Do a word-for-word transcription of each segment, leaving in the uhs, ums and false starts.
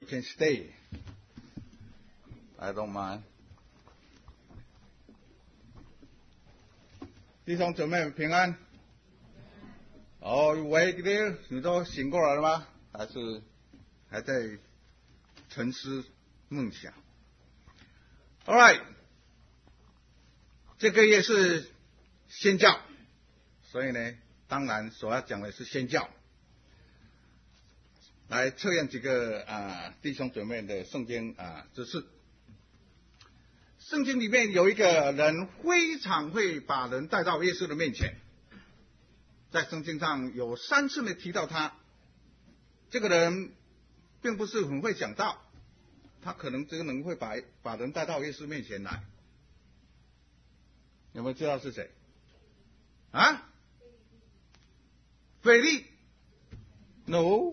can stay. I don't mind. 弟兄姊妹平安。哦，喂，今天你都醒过来了吗？还是还在沉思梦想 ？All right， 这个月是宣教，所以呢，当然所要讲的是宣教。来测验几个啊弟兄姊妹的圣经啊知识。圣经里面有一个人非常会把人带到耶稣的面前，在圣经上有三次呢提到他。这个人并不是很会讲道，他可能这个人会把把人带到耶稣面前来。有没有知道是谁？啊？腓力 ？No。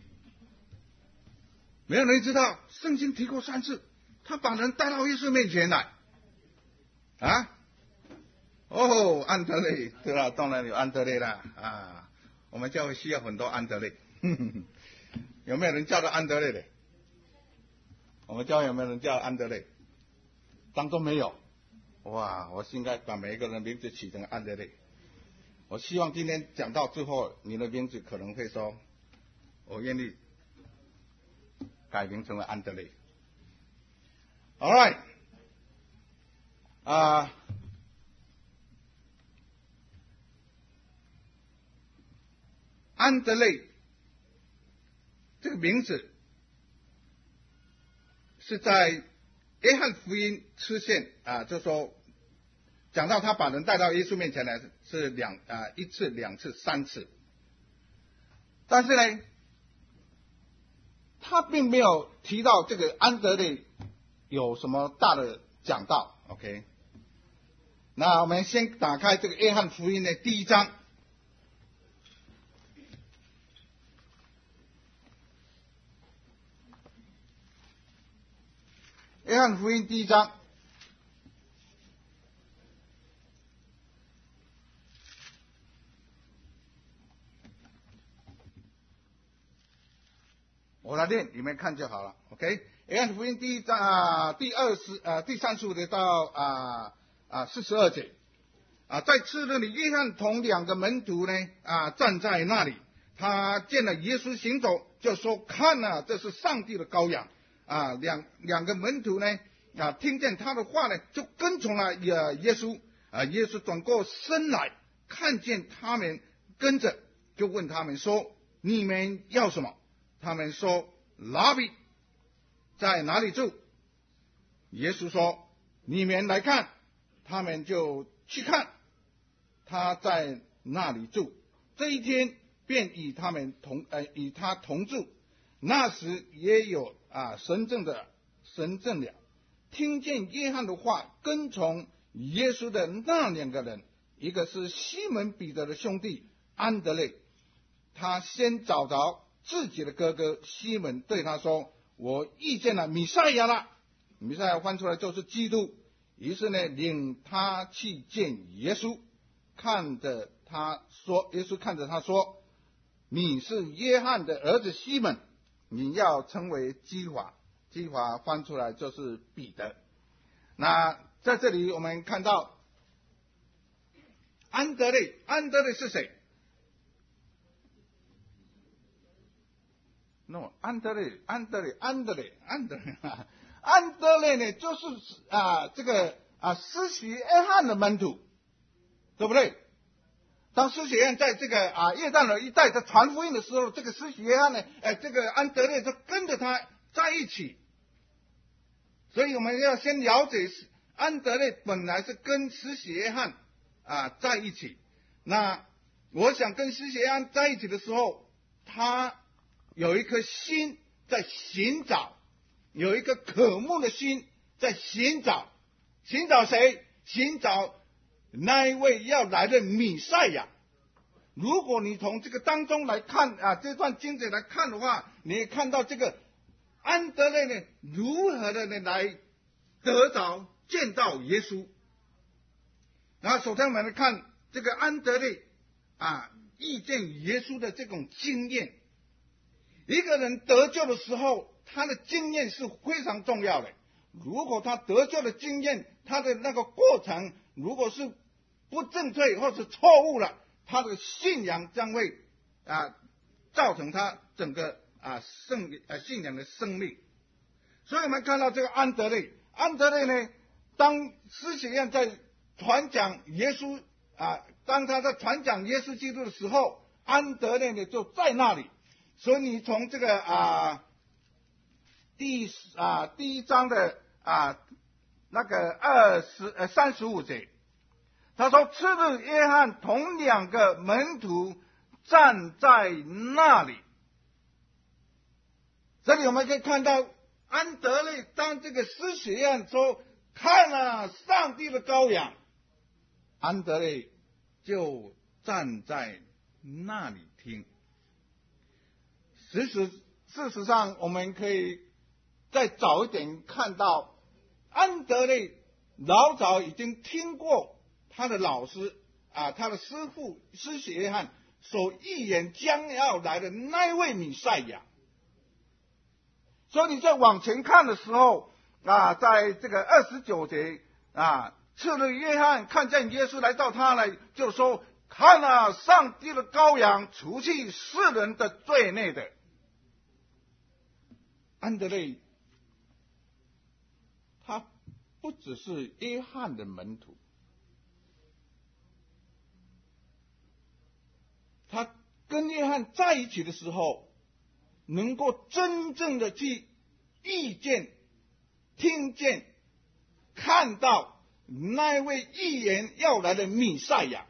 没有人知道，圣经提过三次，他把人带到耶稣面前来，啊，哦，安德烈，对了，当然有安德烈啦，啊，我们教会需要很多安德烈，呵呵有没有人叫做安德烈的？我们教会有没有人叫安德烈？当中没有，哇，我应该把每一个人名字取成安德烈。我希望今天讲到最后，你的名字可能会说，我愿意改名成为安德烈。All right， 啊、uh, ，安德烈这个名字是在约翰福音出现啊，就说讲到他把人带到耶稣面前来是两啊一次、两次、三次，但是呢，他并没有提到这个安德烈有什么大的讲道 ，OK？ 那我们先打开这个约翰福音的第一章，约翰福音第一章，我来念，你们看就好了 ，OK？ 约翰福音第一章啊，第二十呃第三十五节到啊啊四十二节啊，在次日里，约翰同两个门徒呢啊站在那里，他见了耶稣行走，就说：“看啊，这是上帝的羔羊啊！”两两个门徒呢啊听见他的话呢，就跟从了耶耶稣啊。耶稣转过身来，看见他们跟着，就问他们说：“你们要什么？”他们说：“拉比，在哪里住？”耶稣说：“你们来看。”他们就去看，他在那里住。这一天便与他们同呃与他同住。那时也有啊神证的神证了，听见约翰的话，跟从耶稣的那两个人，一个是西门彼得的兄弟安德烈，他先找着自己的哥哥西门，对他说：“我遇见了弥赛亚了。”弥赛亚翻出来就是基督。于是呢，领他去见耶稣，看着他说，耶稣看着他说：“你是约翰的儿子西门，你要称为基法。”基法翻出来就是彼得。那在这里我们看到安德烈，安德烈是谁 ？No， 安德烈，安德烈，安德烈，安德烈。安德烈呢，就是啊这个啊施洗约翰的门徒，对不对？当施洗约翰在这个啊约旦河一带在传福音的时候，这个施洗约翰呢，呃，这个安德烈就跟着他在一起。所以我们要先了解，安德烈本来是跟施洗约翰啊在一起。那我想跟施洗约翰在一起的时候，他有一颗心在寻找。有一个渴慕的心在寻找，寻找谁？寻找那一位要来的弥赛亚。如果你从这个当中来看啊，这段经节来看的话，你也看到这个安德烈呢，如何的呢来得着见到耶稣。然后首先我们来看这个安德烈啊遇见耶稣的这种经验。一个人得救的时候， 他的经验是非常重要的。如果他得救的经验，他的那个过程如果是不正确或是错误了，他的信仰将会啊造成他整个啊圣啊信仰的生命。所以我们看到这个安德烈，安德烈呢，当施洗约翰在传讲耶稣啊，当他在传讲耶稣基督的时候，安德烈呢就在那里。所以你从这个啊第啊第一章的啊那个二十呃三十五节，他说：“次日，约翰同两个门徒站在那里。”这里我们可以看到，安德烈当这个施洗约翰说：“看啊，上帝的羔羊。”安德烈就站在那里听。事实事实上，我们可以再早一点看到，安德烈老早已经听过他的老师啊，他的师父施洗约翰所预言将要来的那位弥赛亚。所以你在往前看的时候啊，在这个二十九节啊，次日约翰看见耶稣来到他来，就说：“看啊，上帝的羔羊，除去世人的罪孽的。”安德烈他不只是约翰的门徒，他跟约翰在一起的时候，能够真正的去遇见、听见、看到那位预言要来的弥赛亚。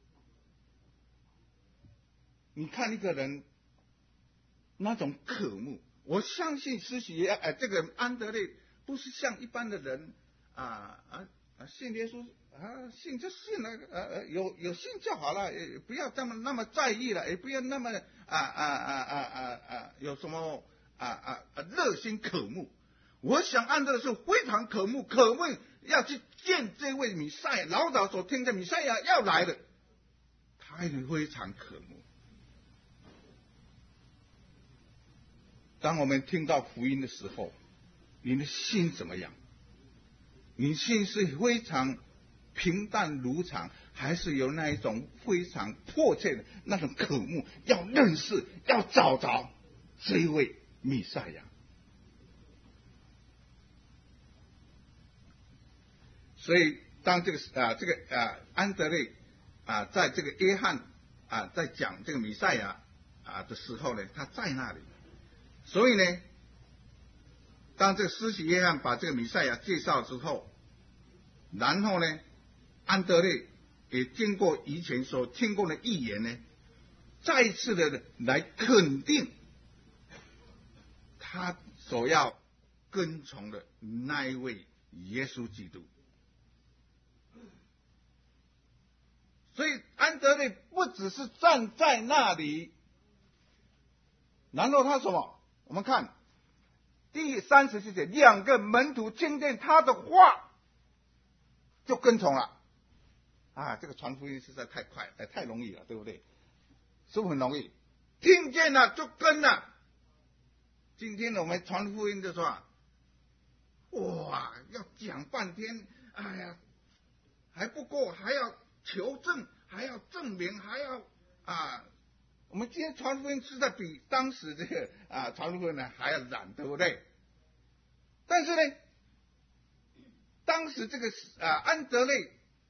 你看一个人那种渴慕，我相信施洗约呃这个安德烈不是像一般的人啊啊啊信耶稣啊信就信了，呃有有信就好了，也不要这么那么在意了，也不要那么啊啊啊啊啊啊有什么啊啊啊热心渴慕。我想安德烈是非常渴慕，渴慕要去见这位弥赛亚，老早所听的弥赛亚要来的，他也非常渴慕。当我们听到福音的时候，你的心怎么样？你心是非常平淡如常，还是有那一种非常迫切的那种渴慕，要认识，要找着这一位弥赛亚？所以，当这个啊这个啊安德烈啊在这个约翰啊在讲这个弥赛亚啊的时候呢，他在那里。所以呢，当这个施洗约翰把这个弥赛亚介绍之后，然后呢，安德烈也经过以前所听过的预言呢，再一次的来肯定他所要跟从的那一位耶稣基督。所以安德烈不只是站在那里，然后他什么？我们看第三十四节，两个门徒听见他的话，就跟从了。啊，这个传福音实在太快，哎，太容易了，对不对？是不是很容易？听见了就跟了。今天我们传福音的时候，哇，要讲半天，哎呀，还不够，还要求证，还要证明，还要啊。我们今天传福音实在比当时这个啊传福音呢还要难，对不对？但是呢，当时这个啊安德烈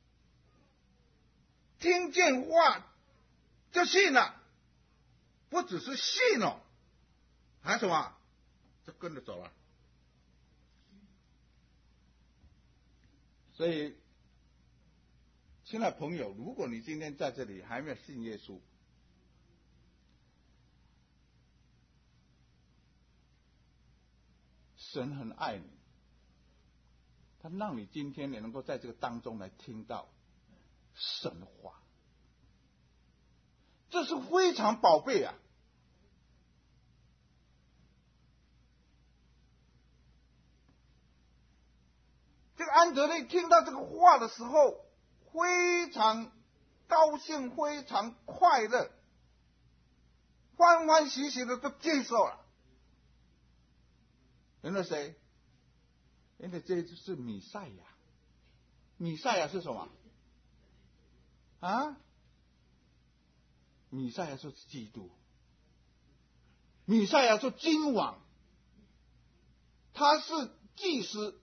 听见话就信了，不只是信了，还什么？就跟着走了。所以，亲爱的朋友，如果你今天在这里还没有信耶稣，神很爱你，他让你今天也能够在这个当中来听到神的话，这是非常宝贝啊！这个安德烈听到这个话的时候，非常高兴，非常快乐，欢欢喜喜的都接受了。 因为谁？因为这就是弥赛亚。弥赛亚是什么？啊？弥赛亚是基督。弥赛亚是君王，他是祭司，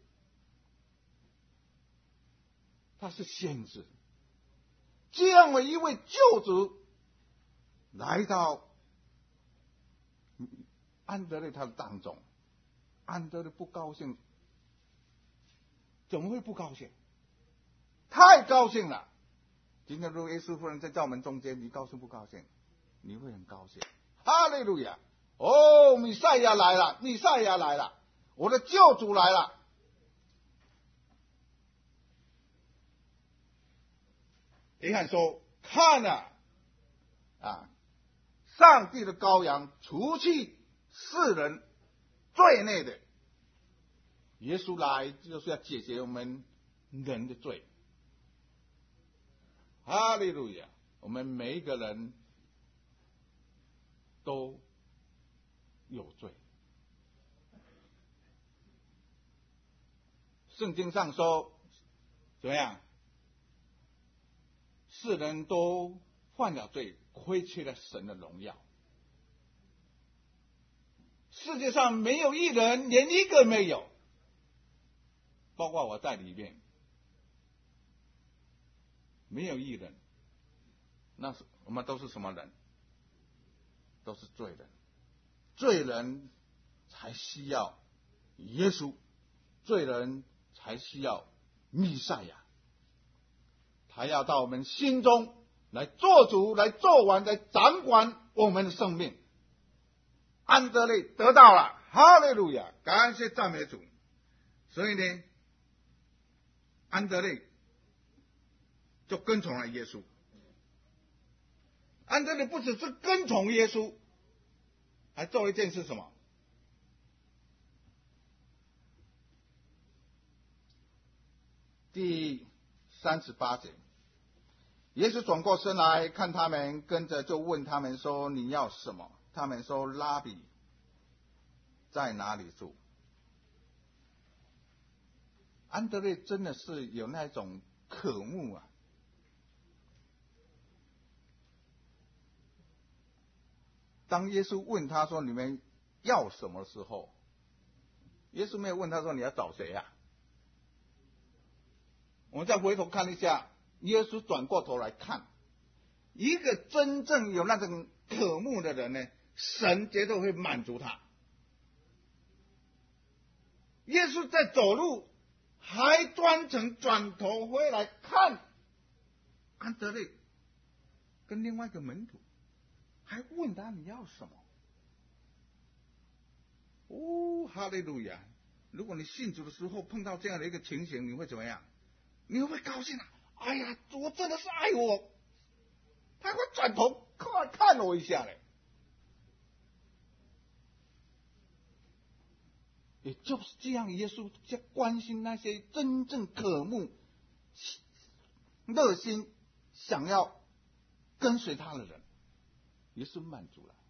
他是先知。这样的一位救主来到安德烈他的当中，安德烈不高兴，怎么会不高兴？太高兴了！今天如果耶稣夫人在我们中间，你高兴不高兴？你会很高兴。哈利路亚！哦，弥赛亚来了，弥赛亚来了，我的救主来了。约翰说：“看啊，啊，上帝的羔羊，除去世人罪孽的。耶稣来就是要解决我们人的罪。哈利路亚！我们每一个人都有罪。圣经上说，怎么样？世人都犯了罪，亏缺了神的荣耀。世界上没有一人，连一个没有，包括我在里面，没有一人。那是我们都是什么人？都是罪人。罪人才需要耶稣，罪人才需要弥赛亚。他要到我们心中来做主，来做完，来掌管我们的生命。安德烈得到了，哈利路亚，感谢赞美主。所以呢，安德烈就跟从了耶稣。安德烈不只是跟从耶稣，还做一件事，什么？第三十八节，耶稣转过身来看他们，跟着就问他们说：“你要什么？”他们说：“拉比，在哪里住？”安德烈真的是有那种渴慕啊！当耶稣问他说：“你们要什么？”时候，耶稣没有问他说：“你要找谁呀？”我们再回头看一下，耶稣转过头来看，一个真正有那种渴慕的人呢，神绝对会满足他。耶稣在走路，还专程转头回来看安德烈跟另外一个门徒，还问他你要什么？哦，哈利路亚！如果你信主的时候碰到这样的一个情形，你会怎么样？你会不会高兴啊？哎呀，主真的是爱我，他会转头看看我一下嘞。也就是这样，耶稣在关心那些真正渴慕、热心想要跟随他的人，耶稣满足了，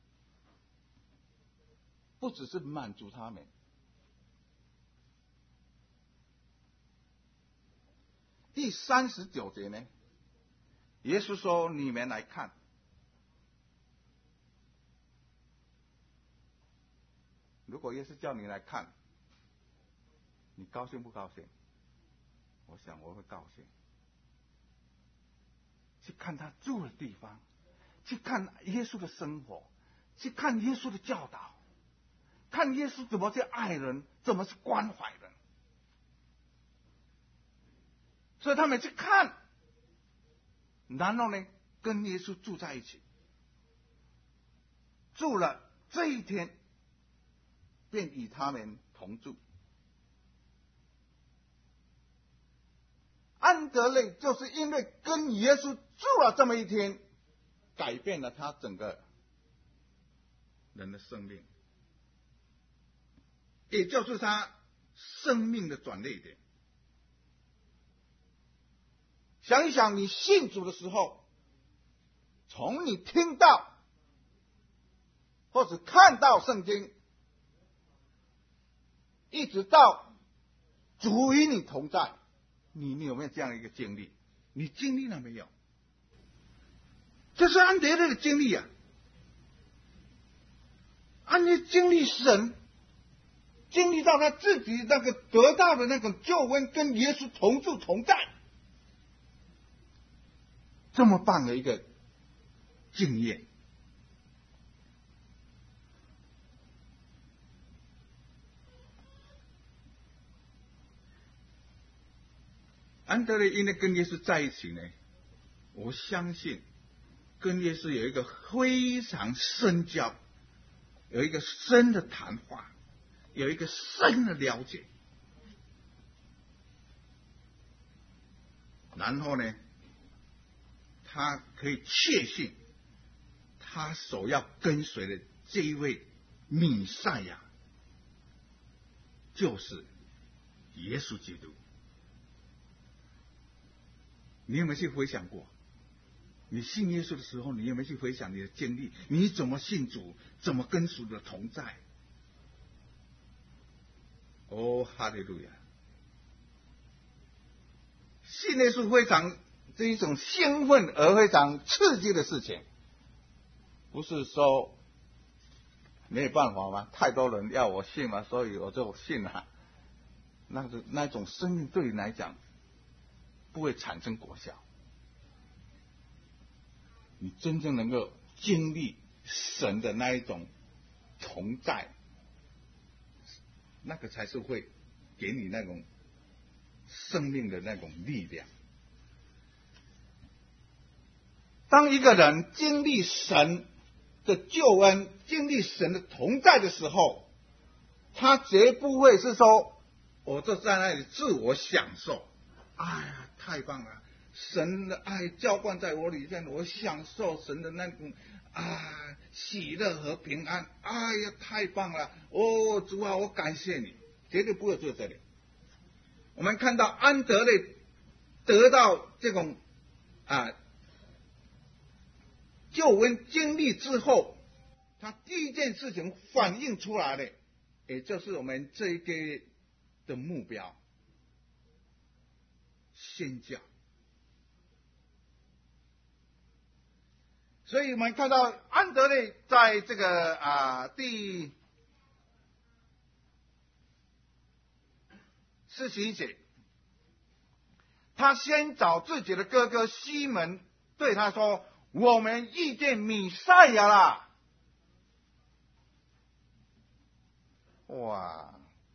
不只是满足他们。第三十九节呢，耶稣说：“你们来看。”如果耶稣叫你来看，你高兴不高兴？我想我会高兴。去看他住的地方，去看耶稣的生活，去看耶稣的教导，看耶稣怎么去爱人，怎么去关怀人。所以他们去看，然后呢，跟耶稣住在一起，住了这一天，便与他们同住。安德烈就是因为跟耶稣住了这么一天，改变了他整个人的生命，也就是他生命的转捩点。想一想，你信主的时候，从你听到或者看到圣经， 一直到主与你同在。你你有没有这样一个经历？你经历了没有？这是安德烈的经历啊！安德烈经历神，经历到他自己那个得到的那种救恩，跟耶稣同住同在，这么棒的一个经验。安德烈因为跟耶稣在一起呢，我相信跟耶稣有一个非常深交，有一个深的谈话，有一个深的了解。然后呢，他可以确信他所要跟随的这一位弥赛亚就是耶稣基督。你有没有去回想过？你信耶稣的时候，你有没有去回想你的经历？你怎么信主？怎么跟主的同在？哦，哈利路亚！信耶稣非常这一种兴奋而非常刺激的事情，不是说没有办法吗？太多人要我信了，所以我就信了。那个那种生命对你来讲不会产生果效。你真正能够经历神的那一种同在，那个才是会给你那种生命的那种力量。当一个人经历神的救恩，经历神的同在的时候，他绝不会是说我就在那里自我享受，哎呀太棒了，神的爱浇灌在我里面，我享受神的那种啊喜乐和平安，哎呀太棒了，哦主啊我感谢你，绝对不会做这里。我们看到安德烈得到这种啊救恩经历之后，他第一件事情反映出来的，也就是我们这一个的目标，宣教。所以我们看到安德烈在这个啊第四十一节，他先找自己的哥哥西门，对他说：“我们遇见弥赛亚啦！”哇，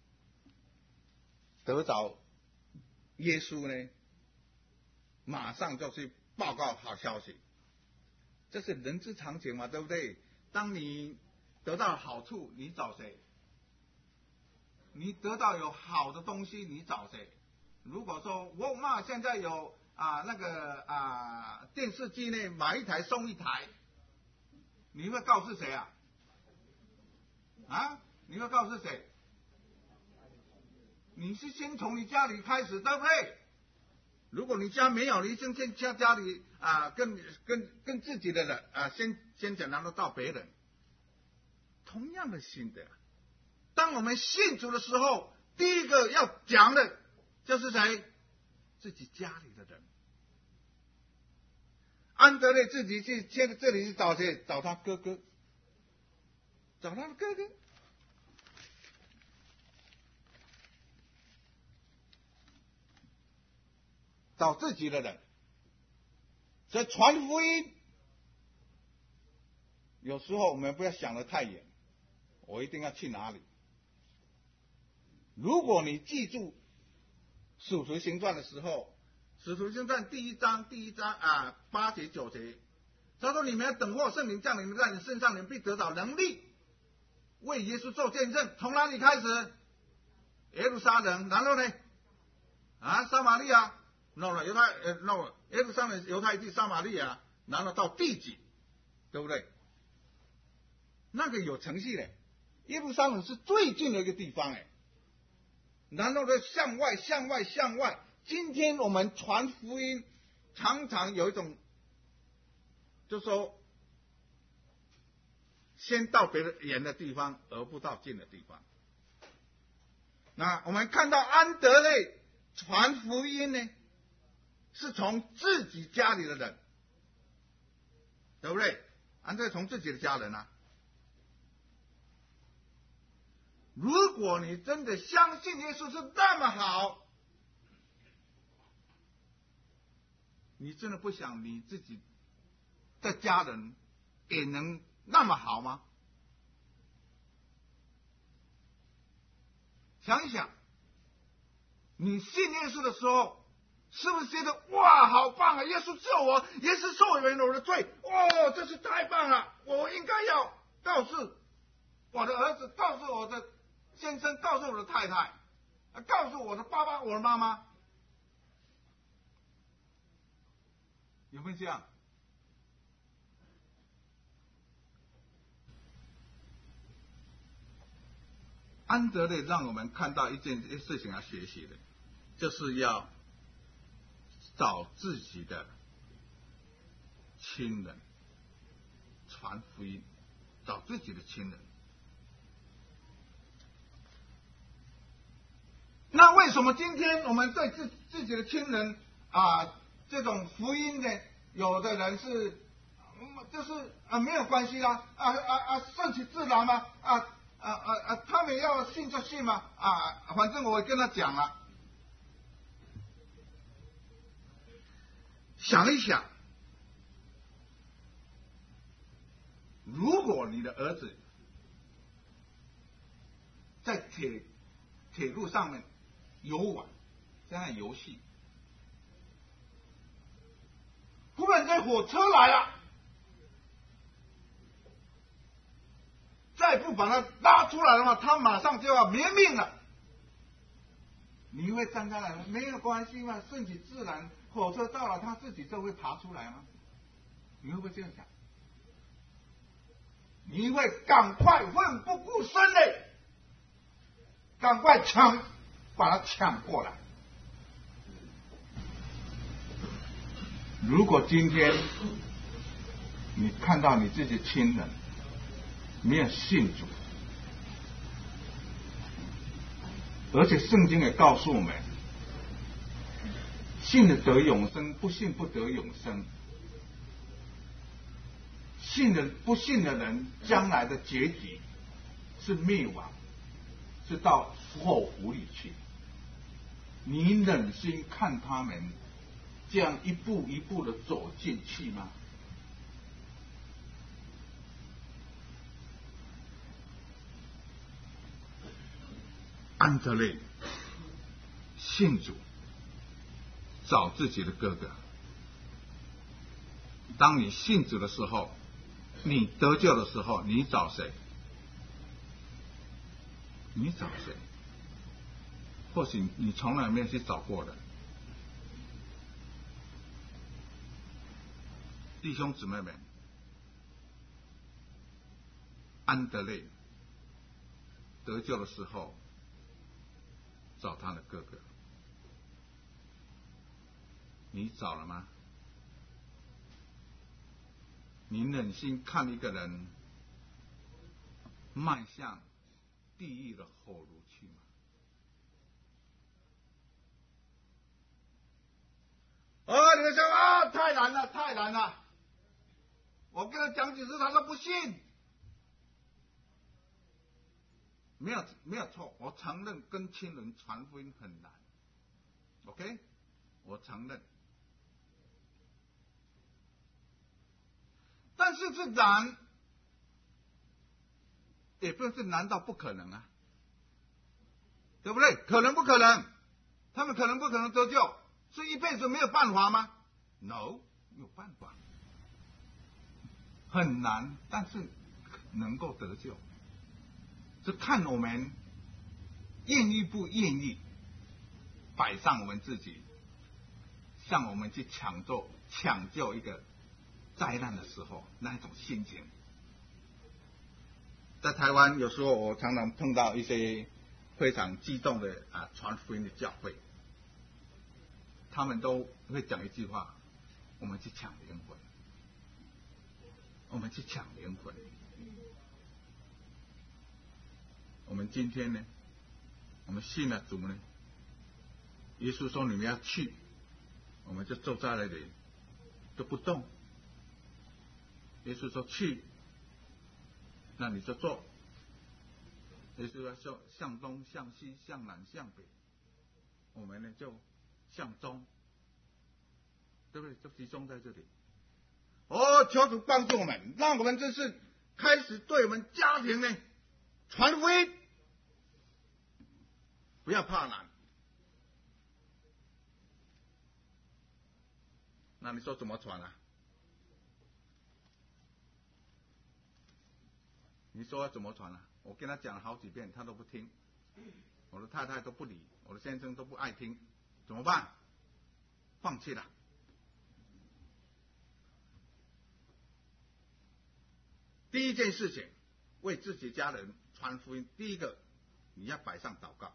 得着耶稣呢，马上就去报告好消息。这是人之常情嘛，对不对？当你得到好处，你找谁？你得到有好的东西，你找谁？如果说沃尔玛现在有啊那个啊电视机呢，买一台送一台，你会告诉谁啊？啊，你会告诉谁？你是先从你家里开始，对不对？如果你家没有，你先先家家里啊，跟跟跟自己的人啊，先先讲，然后到别人。同样的心的，当我们信主的时候，第一个要讲的就是谁？自己家里的人。安德烈自己去现在这里去找谁？找他哥哥，找他的哥哥。找自己的人，所以传福音，有时候我们不要想得太远，我一定要去哪里？如果你记住使徒行传的时候，使徒行传第一章第一章啊八节九节，他说：“你们要等候圣灵降临在你身上，你们必得到能力，为耶稣做见证。”从哪里开始？耶路撒冷，然后呢？啊，撒玛利亚。no 了，犹太呃 no 耶路撒冷、犹太地、撒玛利亚，然后到地极，对不对？那个有程序的，耶路撒冷是最近的一个地方哎。然后呢，向外、向外、向外。今天我们传福音，常常有一种，就说，先到别人远的地方，而不到近的地方。 那我们看到安德烈传福音呢，是从自己家里的人，对不对？安德烈从自己的家人啊。如果你真的相信耶稣是那么好，你真的不想你自己的家人也能那么好吗？想一想，你信耶稣的时候，是不是觉得哇，好棒啊！耶稣救我，耶稣受原我的罪，哦，这是太棒了！我应该要告诉我的儿子，告诉我的先生，告诉我的太太，告诉我的爸爸，我的妈妈，有没有这样？安德烈让我们看到一件事情要学习的，就是要找自己的亲人传福音，找自己的亲人。那为什么今天我们对自自己的亲人啊这种福音呢？有的人是，嗯、就是啊没有关系啦，啊啊啊顺其自然嘛，啊啊啊啊他们要信就信嘛，啊反正我跟他讲了。想一想，如果你的儿子在铁铁路上面游玩，在那游戏，忽然间火车来了，再不把他拉出来的话，他马上就要没命了。你会站开来吗？没有关系嘛，顺其自然，火车到了，他自己就会爬出来吗？你会不会这样想？你会赶快奋不顾身的，赶快抢，把他抢过来。如果今天你看到你自己亲人没有信主，而且圣经也告诉我们，信的得永生，不信不得永生。信的不信的人，将来的结局是灭亡，是到火湖里去。你忍心看他们这样一步一步的走进去吗？安德烈信主，找自己的哥哥。当你信主的时候，你得救的时候，你找谁？你找谁？或许你从来没有去找过的。弟兄姊妹们，安德烈得救的时候找他的哥哥，你找了吗？你忍心看一个人迈向地狱的火炉去吗？哦，你们说啊，太难了，太难了！我跟他讲几次，他都不信。没有，没有错，我承认跟亲人传福音很难。OK， 我承认。但是这难，也不是难到不可能啊，对不对？可能不可能？他们可能不可能得救？是一辈子没有办法吗 ？No， 没有办法，很难，但是能够得救，是看我们愿意不愿意摆上我们自己，向我们去抢救抢救一个灾难的时候那一种心情。在台湾有时候我常常碰到一些非常激动的啊传福音的教会，他们都会讲一句话：我们去抢灵魂，我们去抢灵魂。我们今天呢， 我们信了主呢，耶稣说你们要去，我们就坐在那里都不动。耶稣说去，那你就做。耶稣要向向东、向西、向南、向北，我们呢就向中，对不对？就集中在这里。哦，求主帮助我们，让我们这是开始对我们家庭呢传福音，不要怕难。那你说怎么传啊？你说要怎么传啊？我跟他讲了好几遍，他都不听，我的太太都不理，我的先生都不爱听，怎么办？放弃了。第一件事情，为自己家人传福音，第一个你要摆上祷告，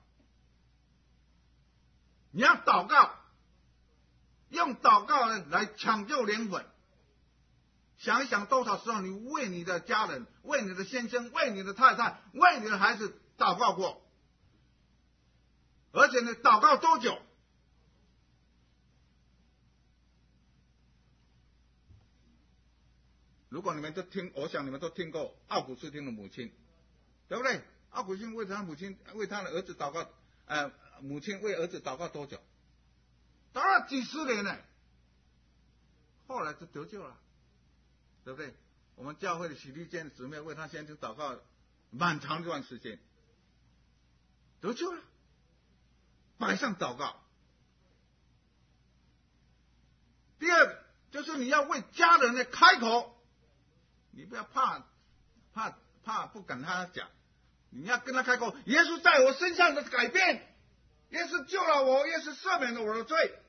你要祷告，用祷告呢来抢救灵魂。想一想，多少时候你为你的家人、为你的先生、为你的太太、为你的孩子祷告过？而且呢，祷告多久？如果你们都听，我想你们都听过奥古斯丁的母亲，对不对？奥古斯丁为他母亲、为他的儿子祷告，呃，母亲为儿子祷告多久？祷告几十年呢，后来就得救了。对不对？我们教会的洗礼间姊妹为他先生祷告蛮长一段时间，得救了，摆上祷告。第二个就是你要为家人的开口，你不要怕怕怕不敢他讲，你要跟他开口，耶稣在我身上的改变，耶稣救了我，耶稣赦免了我的罪。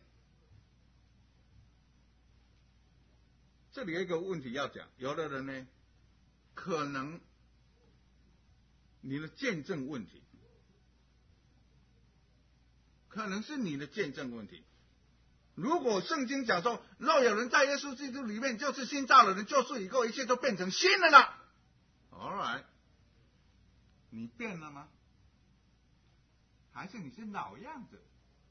这里有一个问题要讲，有的人呢，可能你的见证问题，可能是你的见证问题。如果圣经讲说，若有人在耶稣基督里面，就是新造的人，就是以后一切都变成新的了。All right， 你变了吗？还是你是老样子？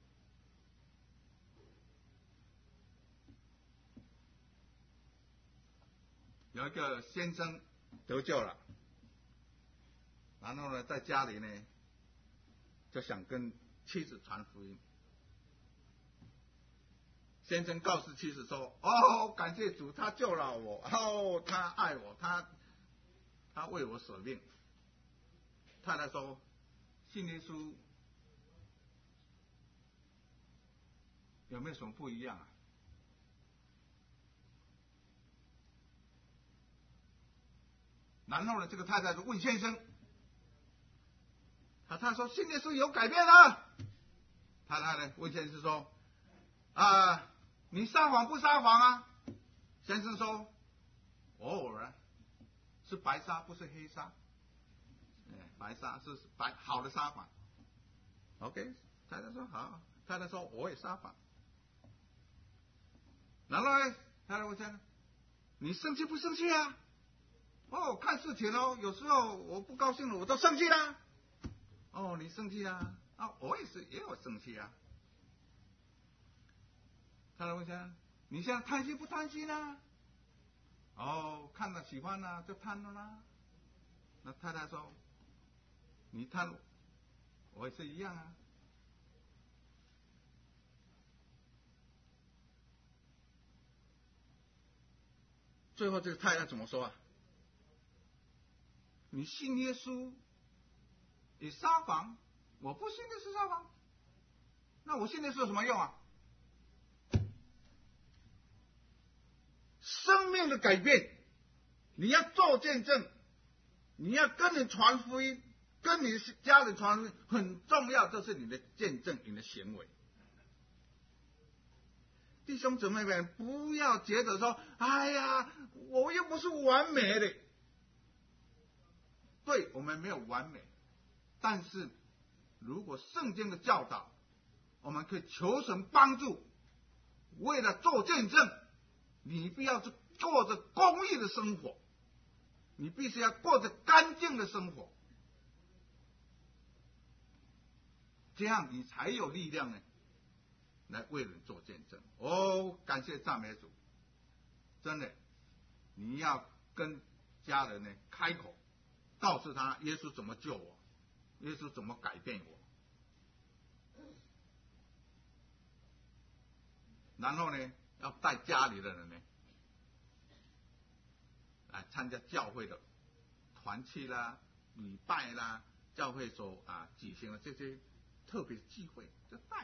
有一个先生得救了，然后呢，在家里呢，就想跟妻子传福音。先生告诉妻子说：“哦，感谢主，他救了我，哦，他爱我，他他为我舍命。”太太说：“信耶稣有没有什么不一样啊？”然后呢，这个太太就问先生，他他说信耶稣有改变了。太太呢问先生说：“啊、呃，你撒谎不撒谎啊？”先生说：“偶尔是白沙，不是黑沙。白沙是白好的撒谎。” OK， 太太说好。太太说我也撒谎。然后呢，太太问先生：“你生气不生气啊？”哦，看事情哦，有时候我不高兴了，我都生气啦。哦，你生气啊？啊，我也是，也有生气啊。他问先，你现在贪心不贪心啊？哦，看了喜欢啊，就贪了啦。那太太说，你贪，我也是一样啊。最后这个太太怎么说啊？你信耶稣，你撒谎，我不信耶稣撒谎，那我信耶稣有什么用啊？生命的改变，你要做见证，你要跟人传福音，跟你家人传福音很重要，这是你的见证，你的行为。弟兄姊妹们，不要觉得说，哎呀，我又不是完美的。对，我们没有完美，但是如果圣经的教导，我们可以求神帮助，为了做见证，你必要是过着公义的生活，你必须要过着干净的生活。 这样你才有力量呢，来为人做见证。哦，感谢赞美主！真的，你要跟家人呢开口，告诉他耶稣怎么救我，耶稣怎么改变我。然后呢，要带家里的人呢，来参加教会的团契啦、礼拜啦，教会所啊举行的这些特别聚会，就带。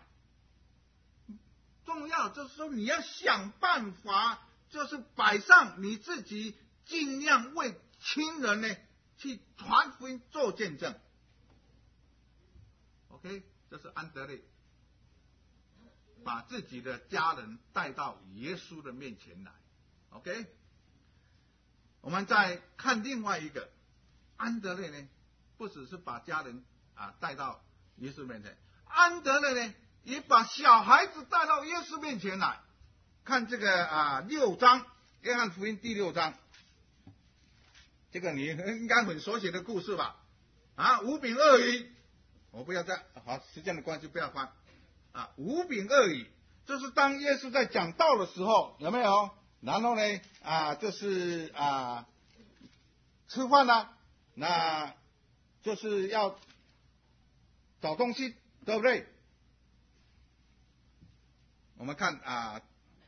重要就是说，你要想办法，就是摆上你自己，尽量为亲人呢去传福音做见证。OK， 这是安德烈把自己的家人带到耶稣的面前来。OK， 我们再看另外一个，安德烈呢，不只是把家人啊带到耶稣面前，安德烈呢也把小孩子带到耶稣面前来。看这个啊六章，约翰福音第六章，这个你应该很熟悉的故事吧？啊，五饼二鱼，我不要再好，时间的关系不要翻啊，五饼二鱼，就是当耶稣在讲道的时候，有没有？然后呢啊，就是啊吃饭啦、啊，那就是要找东西，对不对？我们看啊，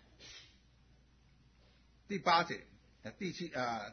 第八节，第七啊，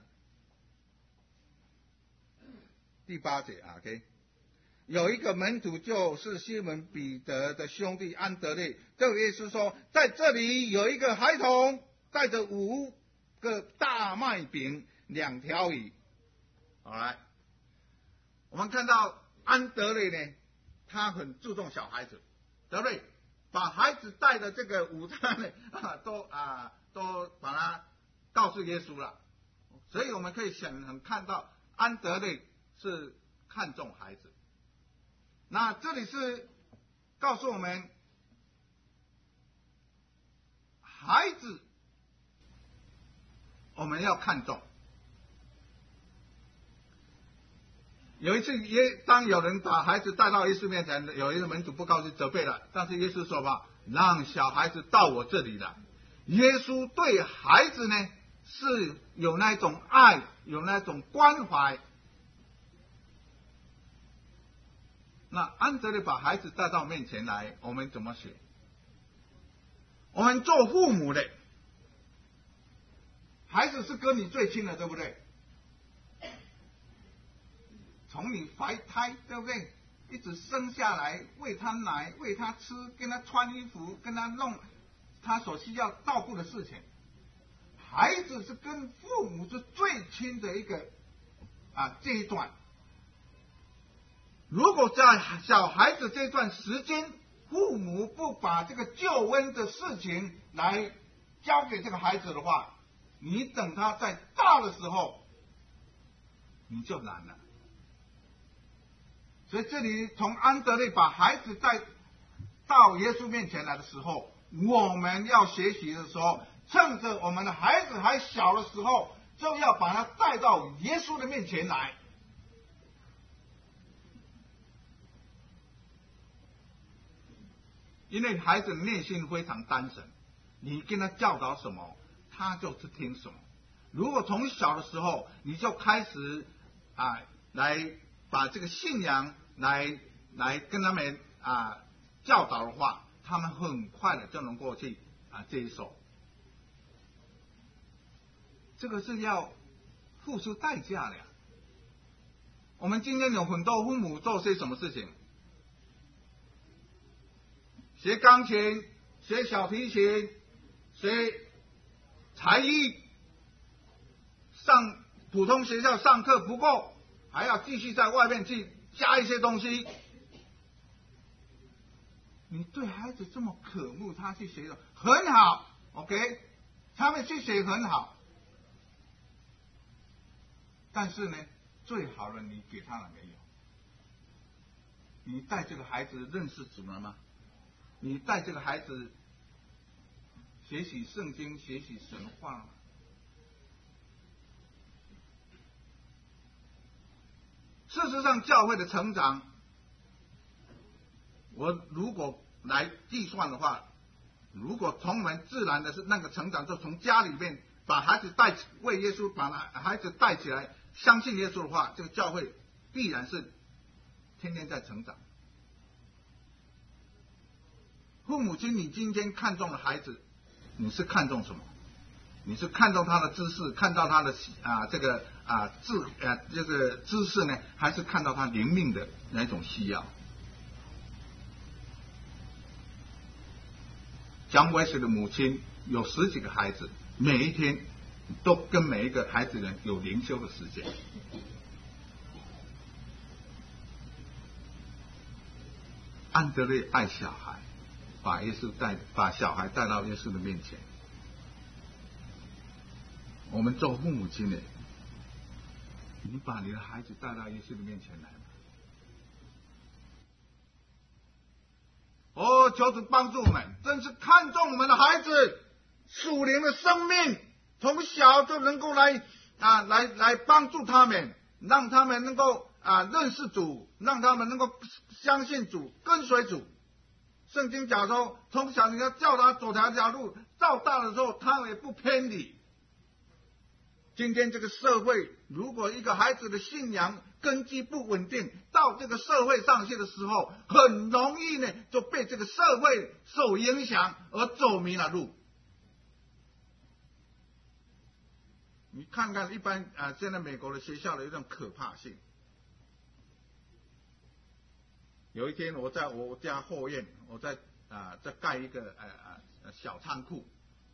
第八节啊 ，OK， 有一个门徒就是西门彼得的兄弟安德烈，这个耶稣说，在这里有一个孩童带着五个大麦饼、两条鱼。好来，我们看到安德烈呢，他很注重小孩子，对不对？把孩子带的这个午餐呢，啊，都啊都把他告诉耶稣了，所以我们可以显很看到安德烈是看重孩子。那这里是告诉我们，孩子我们要看重。有一次耶，当有人把孩子带到耶稣面前，有一个门徒不高兴责备了，但是耶稣说吧，让小孩子到我这里来。耶稣对孩子呢是有那种爱，有那种关怀。那安德烈把孩子带到面前来，我们怎么学？我们做父母的，孩子是跟你最亲的，对不对？从你怀胎，对不对？一直生下来，喂他奶，喂他吃，跟他穿衣服，跟他弄他所需要照顾的事情。孩子是跟父母是最亲的一个啊这一段。如果在小孩子这段时间，父母不把这个救恩的事情来交给这个孩子的话，你等他在大的时候，你就难了。所以这里从安德烈把孩子带到耶稣面前来的时候，我们要学习的时候，趁着我们的孩子还小的时候，就要把他带到耶稣的面前来。因为孩子的内心非常单纯，你跟他教导什么，他就是听什么。如果从小的时候你就开始啊来把这个信仰来来跟他们啊教导的话，他们很快的就能够去啊接受。这个是要付出代价的呀。我们今天有很多父母做些什么事情？学钢琴，学小提琴，学才艺，上普通学校上课不够，还要继续在外面去加一些东西。你对孩子这么渴慕，他去学的很好 ，OK， 他们去学很好，但是呢，最好的你给他了没有？你带这个孩子认识主了吗？你带这个孩子学习圣经、学习神话吗？事实上，教会的成长我如果来计算的话，如果从我们自然的是那个成长，就从家里面把孩子带为耶稣，把孩子带起来，相信耶稣的话，这个教会必然是天天在成长。父母亲，你今天看重的孩子，你是看重什么？你是看重他的知识，看到他的啊这个啊智啊这个知识呢，还是看到他灵命的那一种需要？蒋伟史的母亲有十几个孩子，每一天都跟每一个孩子人有灵修的时间。安德烈爱小孩，把耶稣带，把小孩带到耶稣的面前。我们做父母亲的，你把你的孩子带到耶稣的面前来吗？哦，求主帮助我们，真是看重我们的孩子属灵的生命，从小就能够来啊，来来帮助他们，让他们能够啊认识主，让他们能够相信主，跟随主。圣经讲说，从小你要教他走条条路，到大的时候他也不偏离。今天这个社会，如果一个孩子的信仰根基不稳定，到这个社会上去的时候，很容易呢就被这个社会受影响而走迷了路。你看看一般啊，现在美国的学校的一种可怕性。有一天我在我家后院，我在啊在盖一个呃呃小仓库。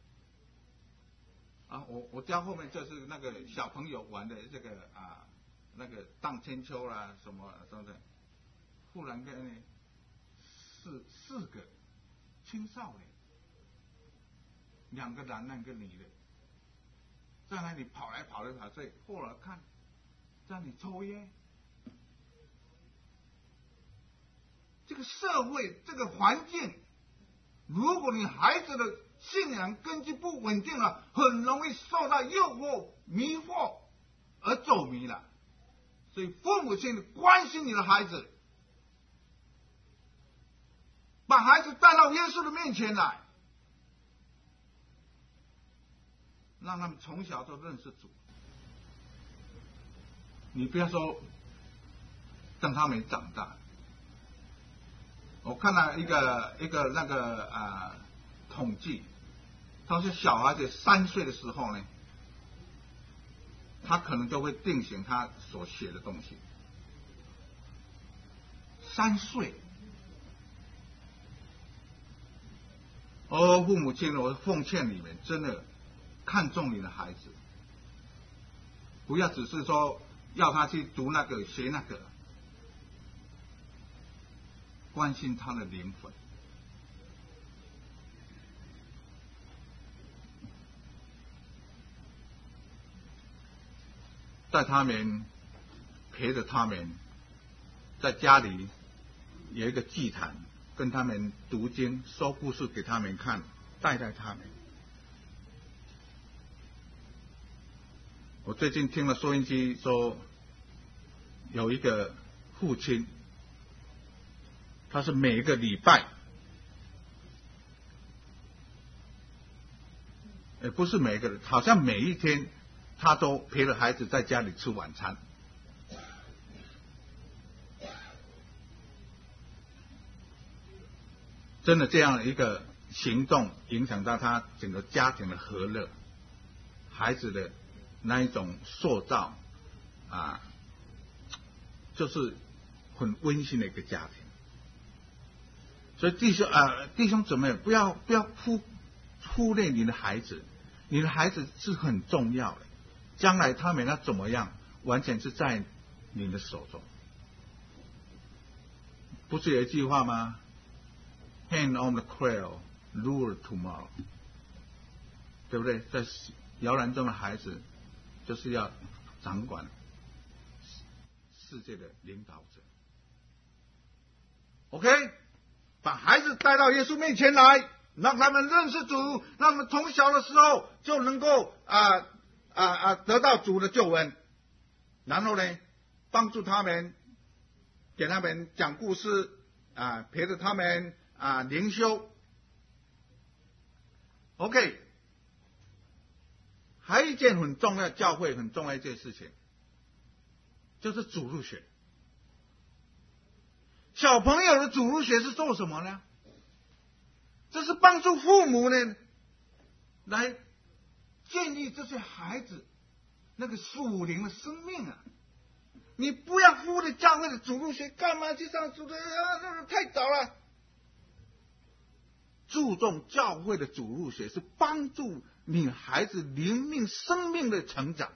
啊，我我家后面就是那个小朋友玩的这个啊，那个荡千秋啦，什么什么的。忽然间呢，四四个青少年，两个男的，一个女的，在那里跑来跑来跑去。后来看，在那里抽烟。这个社会，这个环境，如果你孩子的信仰根基不稳定了，很容易受到诱惑、迷惑而走迷了。所以父母亲关心你的孩子，把孩子带到耶稣的面前来，让他们从小就认识主。你不要说等他们长大。我看到一个一个那个啊、呃、统计，他说小孩子三岁的时候呢，他可能就会定型他所学的东西。三岁，哦，父母亲，我奉劝你们，真的看重你的孩子，不要只是说要他去读那个学那个。关心他的灵魂，带他们，陪着他们，在家里有一个祭坛，跟他们读经，说故事给他们看，带带他们。我最近听了收音机说，有一个父亲。他是每一个礼拜，也不是每一个人，好像每一天他都陪着孩子在家里吃晚餐。真的这样一个行动，影响到他整个家庭的和乐，孩子的那一种塑造啊，就是很温馨的一个家庭。所以弟兄呃弟兄姊妹，不要不要忽忽略你的孩子，你的孩子是很重要的，将来他们要怎么样，完全是在你的手中。不是有一句话吗 ？Hand on the cradle, rule tomorrow， 对不对？在摇篮中的孩子，就是要掌管世界的领导者。OK。把孩子带到耶稣面前来，让他们认识主，让他们从小的时候就能够啊啊啊得到主的救恩。然后呢，帮助他们，给他们讲故事， 啊陪着他们啊灵修。OK， 还有一件很重要，教会很重要一件事情，就是主日学。小朋友的主日学是做什么呢？这是帮助父母呢，来建立这些孩子那个属灵的生命啊！你不要忽略教会的主日学，干嘛去上主日啊？那太早了。注重教会的主日学，是帮助你孩子灵命生命的成长，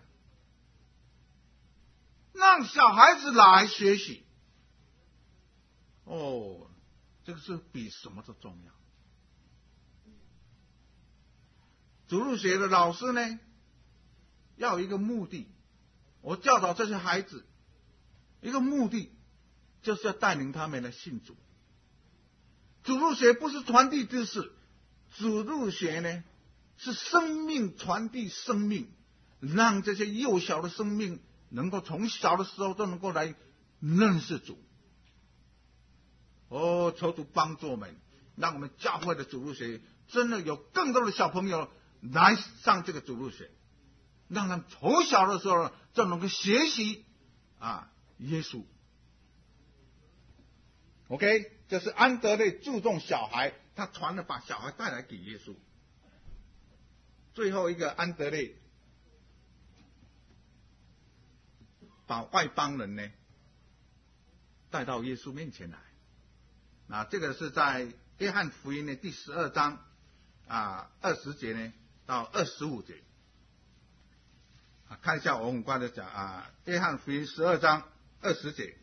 让小孩子来学习。哦，这个是比什么都重要。主日学的老师呢，要有一个目的，我教导这些孩子，一个目的就是要带领他们来信主。主日学不是传递知识，主日学呢是生命传递生命，让这些幼小的生命能够从小的时候都能够来认识主。哦，求主帮助我们，让我们教会的主日学真的有更多的小朋友来上这个主日学，让他们从小的时候就能够学习啊耶稣。OK， 这是安德烈注重小孩，他传了把小孩带来给耶稣。最后一个，安德烈把外邦人呢带到耶稣面前来。那这个是在约翰福音的第十二章啊二十节呢到二十五节。啊，看一下我很快的讲啊，约翰福音十二章二十节。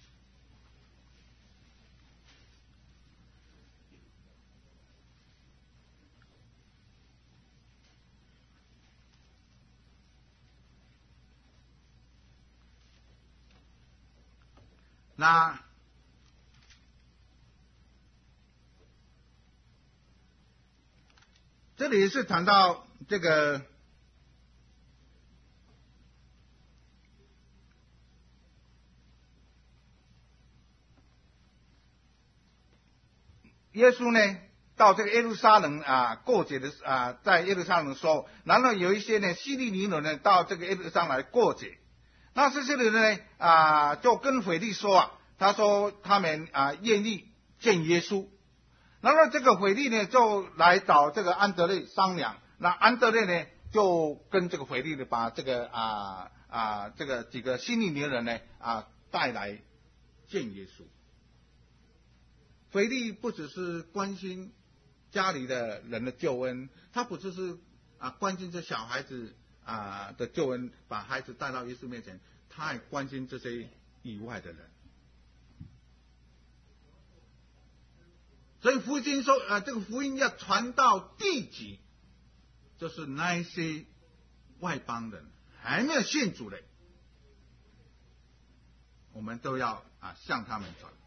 那这里是谈到这个耶稣呢到这个耶路撒冷啊过节的啊，在耶路撒冷的时候，然后有一些呢希利尼人呢到这个耶路撒冷来过节。那这些人呢啊就跟腓力说啊，他说他们啊愿意见耶稣。然后这个腓力呢就来找这个安德烈商量，那安德烈呢就跟这个腓力呢把这个啊啊这个几个希利尼人呢啊带来见耶稣。腓力不只是关心家里的人的救恩，他不只是啊关心这小孩子啊的救恩，把孩子带到耶稣面前，他还关心这些以外的人。所以福音说啊，这个福音要传到地极，就是那一些外邦人还没有信主的，我们都要啊向他们传。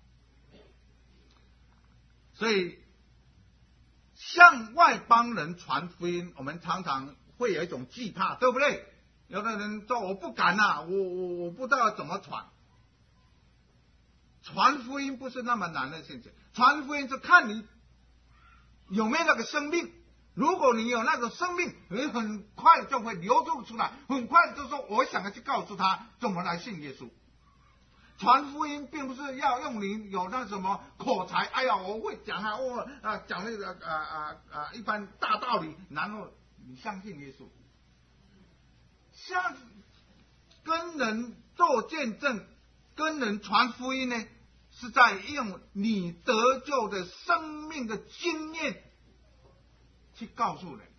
所以向外邦人传福音，我们常常会有一种惧怕，对不对？有的人说我不敢啊，我我我不知道怎么传。传福音不是那么难的事情，传福音是看你有没有那个生命。如果你有那个生命，你很快就会流露出来，很快就说我想要去告诉他怎么来信耶稣。传福音并不是要用你有那什么口才，哎呀我会讲啊，我啊讲那个啊啊啊一般大道理，然后你相信耶稣。像跟人做见证，跟人传福音呢，是在用你得救的生命的经验去告诉人。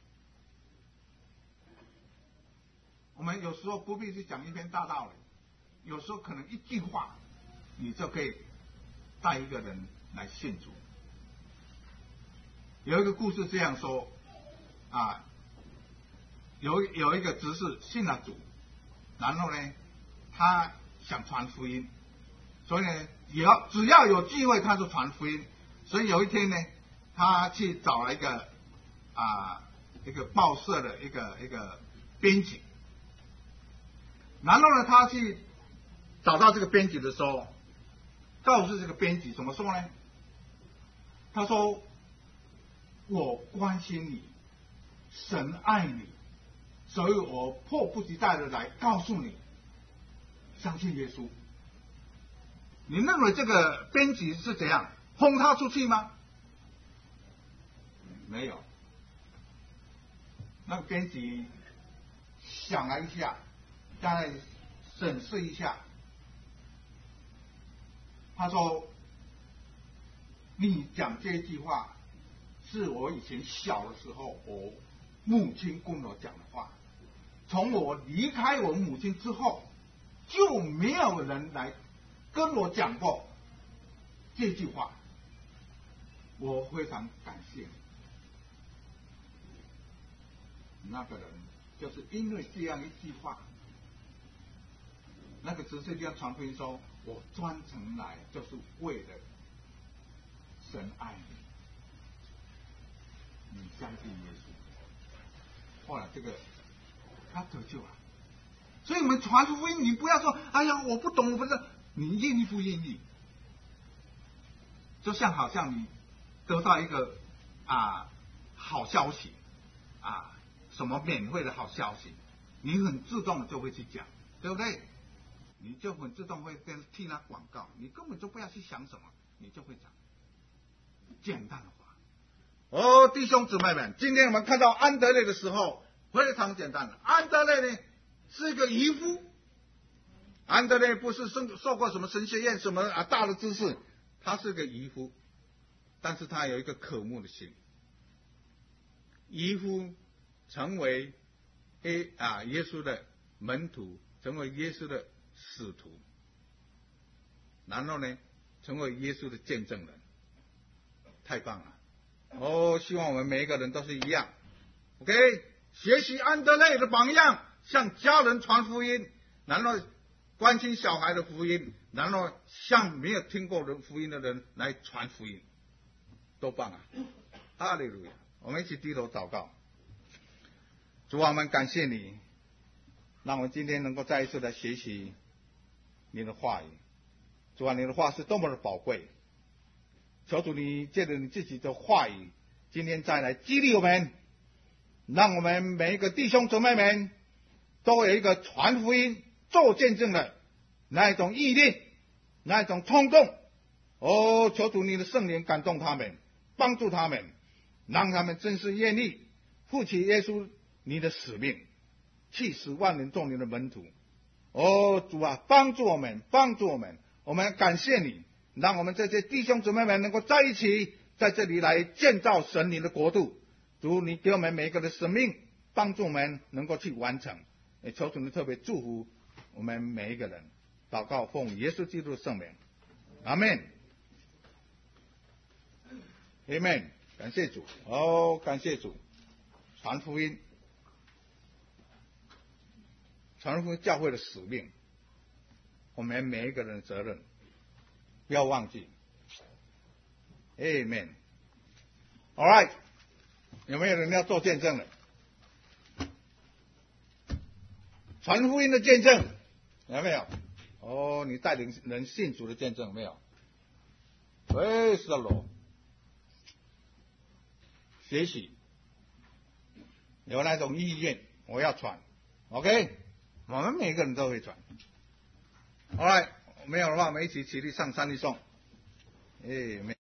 我们有时候不必去讲一篇大道理，有时候可能一句话，你就可以带一个人来信主。有一个故事这样说啊，有有一个执事信了主，然后呢，他想传福音，所以呢，也要只要有机会他就传福音。所以有一天呢，他去找了一个啊一个报社的一个一个编辑，然后呢，他去找到这个编辑的时候，告诉这个编辑怎么说呢？ 他说：“我关心你，神爱你，所以我迫不及待的来告诉你，相信耶稣。”你认为这个编辑是怎样轰他出去吗？没有。那个编辑想了一下，再审视一下，他说：“你讲这句话，是我以前小的时候我母亲跟我讲的话。从我离开我母亲之后，就没有人来跟我讲过这句话，我非常感谢你。”那个人就是因为这样一句话，那个执事就要传福音说：“我专程来就是为了神爱你，你相信耶稣。”后来这个他得救了。所以我们传福音，你不要说：“哎呀，我不懂，我不知道。”你愿意不愿意？就像好像你得到一个啊好消息啊，什么免费的好消息，你很自动的就会去讲，对不对？你就很自动会跟替他广告，你根本就不要去想什么，你就会讲简单的话。哦，弟兄姊妹们，今天我们看到安德烈的时候，非常简单的。安德烈呢是一个渔夫。安德烈不是受受过什么神学院什么啊大的知识，他是个渔夫，但是他有一个渴慕的心。渔夫成为耶啊耶稣的门徒，成为耶稣的使徒，然后呢，成为耶稣的见证人，太棒了！哦，希望我们每一个人都是一样 ，OK， 学习安德烈的榜样，向家人传福音，然后关心小孩的福音，然后向没有听过的福音的人来传福音，多棒啊！哈利路亚！我们一起低头祷告。主啊，我们感谢你，让我们今天能够再一次来学习你的话语。主啊，你的话是多么的宝贵，求主你借着你自己的话语，今天再来激励我们，让我们每一个弟兄姊妹们都有一个传福音、做见证的那一种毅力，那一种冲动。哦，求主你的圣灵感动他们，帮助他们，让他们真是愿意负起耶稣你的使命，去使万人做你的门徒。哦，主啊，帮助我们，帮助我们，我们感谢你，让我们这些弟兄姊妹们能够在一起，在这里来建造神你的国度。主，你给我们每一个的使命，帮助我们能够去完成。也求主你特别祝福我们每一个人。祷告奉耶稣基督的圣名，阿们。阿们。感谢主，哦，感谢主，传福音。传福音教会的使命，我们每一个人的责任，不要忘记。Amen。All right， 有没有人要做见证的？传福音的见证有没有？哦，你带领人信主的见证有没有？喂，是喽。学习有那种意愿，我要传 ，OK。我们每个人都会传。好来，没有的话，我们一起起立唱三一颂。哎，没。